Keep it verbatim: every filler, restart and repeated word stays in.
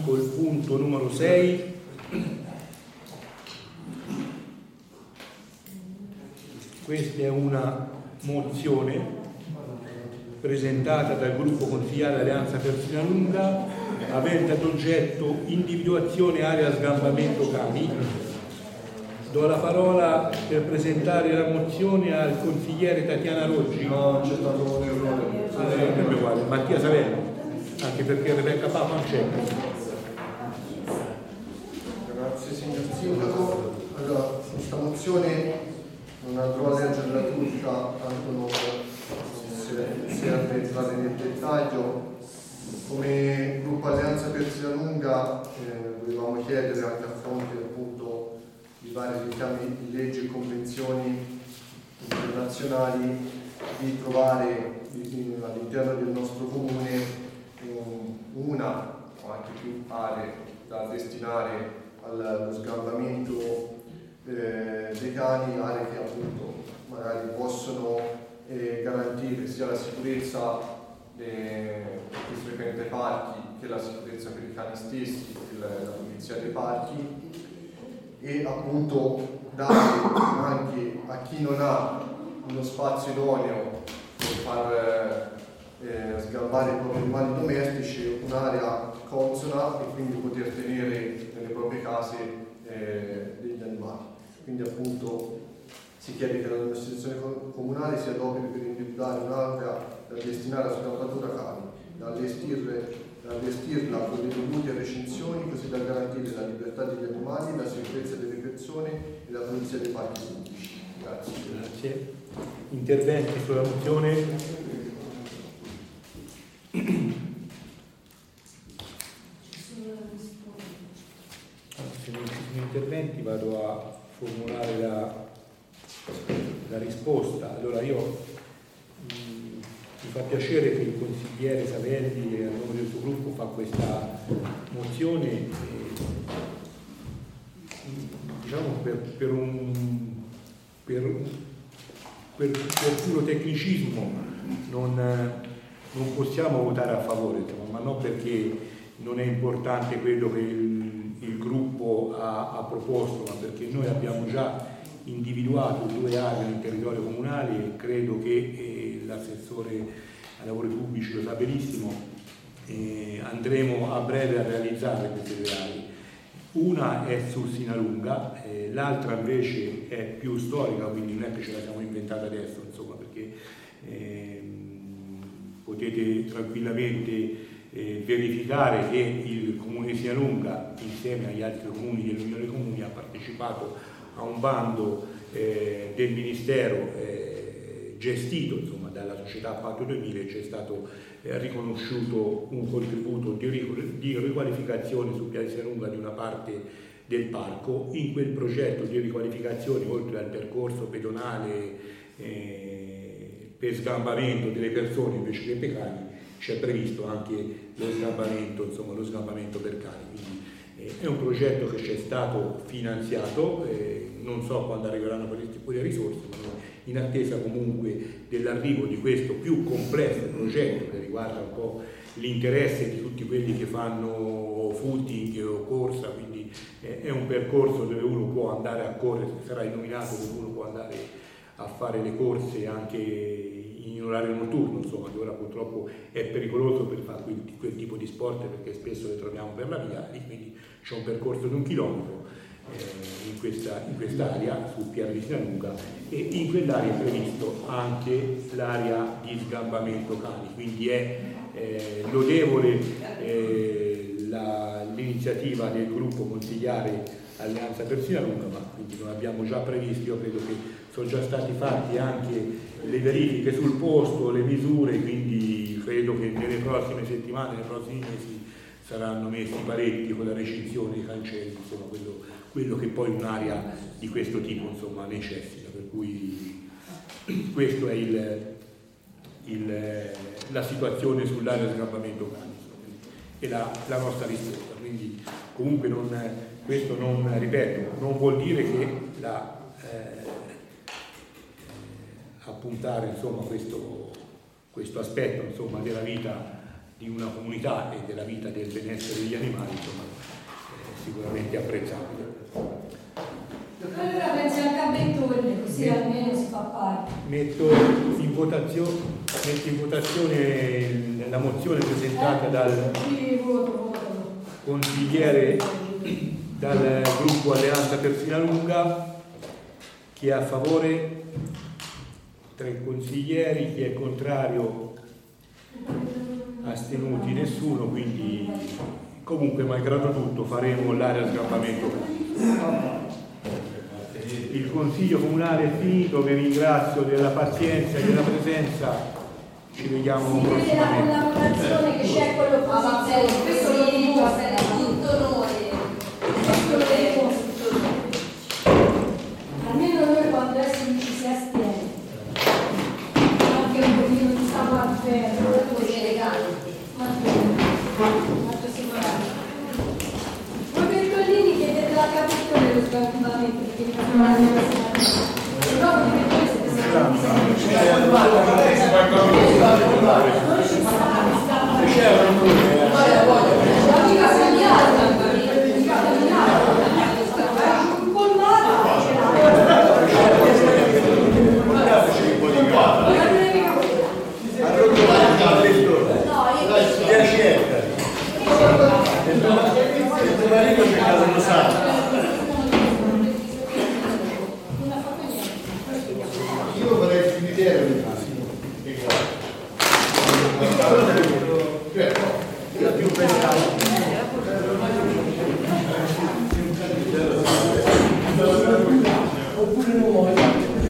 col punto numero sei. Questa è una mozione presentata dal gruppo consigliare Alleanza per Sinalunga, avente ad oggetto individuazione area sgambamento cani. Do la parola per presentare la mozione al consigliere Tatiana Roggi. No, c'è stato un errore. Allora, uguale, Mattia Savello, anche perché Rebecca Papa non c'è. Grazie signor Sindaco. Allora, questa mozione non andrò a leggerla tutta, tanto non serve entrare nel dettaglio. Come gruppo Alleanza per Sinalunga eh, dovevamo chiedere anche a fronte appunto di vari richiami di leggi e convenzioni internazionali di trovare all'interno del nostro comune una o anche più aree da destinare allo sgambamento eh, dei cani, aree che appunto magari possono eh, garantire sia la sicurezza dei frequenti ai parchi che la sicurezza per i cani stessi, la, la pulizia dei parchi, e appunto dare anche a chi non ha uno spazio idoneo per far eh, sgambare i propri animali domestici un'area consona e quindi poter tenere nelle proprie case eh, degli animali. Quindi appunto si chiede che l'amministrazione comunale si adoperi per individuare un'area da destinare alla sgampatura cani, da allestirle da allestirla con le dovute recinzioni così da garantire la libertà degli animali, la sicurezza delle persone e la pulizia dei parchi pubblici. Grazie. Grazie. Interventi sulla mozione? Se non ci sono interventi vado a formulare la, la risposta. Allora io mi fa piacere che il consigliere Savelli, a nome del suo gruppo, fa questa mozione, e, diciamo per, per, un, per, per, per puro tecnicismo non, non possiamo votare a favore, insomma, ma non perché non è importante quello che il, il gruppo ha, ha proposto, ma perché noi abbiamo già individuato due aree nel territorio comunale e credo che eh, l'assessore ai lavori pubblici lo sa benissimo, eh, andremo a breve a realizzare queste due aree. Una è su Sinalunga, eh, l'altra invece è più storica, quindi non è che ce la siamo inventata adesso, insomma, perché eh, potete tranquillamente eh, verificare che il comune di Sinalunga, insieme agli altri comuni dell'Unione Comuni, ha partecipato a un bando eh, del Ministero eh, gestito insomma, dalla società Patto duemila, e c'è stato eh, riconosciuto un contributo di, ric- di riqualificazione su Piazza Sinalunga di una parte del parco. In quel progetto di riqualificazione, oltre al percorso pedonale eh, per sgambamento delle persone invece che per cani, c'è previsto anche lo sgambamento, insomma, lo sgambamento per cani. Quindi, è un progetto che ci è stato finanziato, eh, non so quando arriveranno queste tipo di risorse, ma in attesa comunque dell'arrivo di questo più complesso progetto che riguarda un po' l'interesse di tutti quelli che fanno footing o corsa, quindi eh, è un percorso dove uno può andare a correre, sarà illuminato, dove uno può andare a fare le corse anche in orario notturno, insomma, che ora purtroppo è pericoloso per fare quel, quel tipo di sport perché spesso le troviamo per la via, e quindi c'è un percorso di un chilometro eh, in, questa, in quest'area sul piano di Sinalunga, e in quell'area è previsto anche l'area di sgambamento cani, quindi è eh, lodevole eh, la, l'iniziativa del gruppo consigliare Alleanza per Sinalunga, ma quindi non abbiamo già previsto, io credo che sono già stati fatti anche le verifiche sul posto, le misure, quindi credo che nelle prossime settimane, nei prossimi mesi saranno messi i paletti con la recinzione, i cancelli, insomma quello, quello che poi un'area di questo tipo insomma necessita, per cui questa è il, il, la situazione sull'area di sgambamento cani e la, la nostra risposta. Quindi comunque non, questo non, ripeto, non vuol dire che la eh, appuntare insomma questo, questo aspetto insomma della vita di una comunità e della vita del benessere degli animali, insomma, è sicuramente apprezzabile. Allora pensi al cabettone, così Met- almeno si fa parte. Metto in votazione, metto in votazione la mozione presentata dal consigliere dal gruppo Alleanza Persina Lunga. Chi è a favore? Tre consiglieri. Chi è contrario? Astenuti? Nessuno. Quindi comunque, malgrado tutto, faremo l'area scampamento. Il Consiglio Comunale è finito, vi ringrazio della pazienza e della presenza, ci vediamo si vede la collaborazione che c'è con l'opposizione, questo lo dimostra, è tutto noi, tutto noi. Almeno noi quando adesso ci si astiene, anche un pochino di savoir-faire, così eleganti, molto sicuramente. Voi Bertollini chiedete la capitolo dello scampamento, perché vi fanno la mia settimana. No,